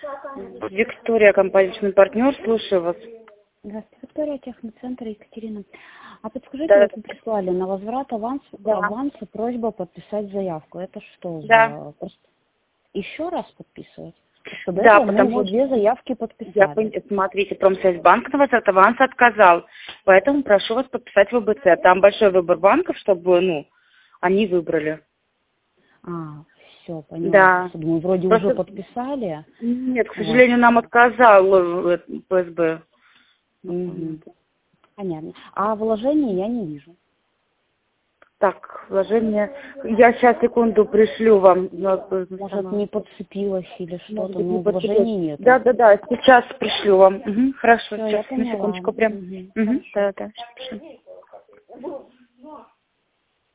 Виктория, компания партнер, слушаю вас. Здравствуйте, Виктория, техноцентр, Екатерина. А подскажите, Да. вот вы прислали на возврат аванса просьба подписать заявку. Это что Да. за... Еще раз подписывать? Что до Да, этого мы уже 2 заявки подписали. Смотрите, Промсвязьбанк на возврат аванса отказал, поэтому прошу вас подписать ВБЦ. Там большой выбор банков, чтобы, они выбрали. Все, поняла. Да. Мы вроде Просто... уже подписали. Нет, к сожалению, нам отказал ПСБ. Угу. Понятно. А вложения я не вижу. Так, вложение. Я сейчас, секунду, пришлю вам. Может, не подцепилось или что-то, но вложений нет. Да, сейчас пришлю вам. Угу, хорошо, Всё, сейчас, я на секундочку, прям. Угу. Угу, да.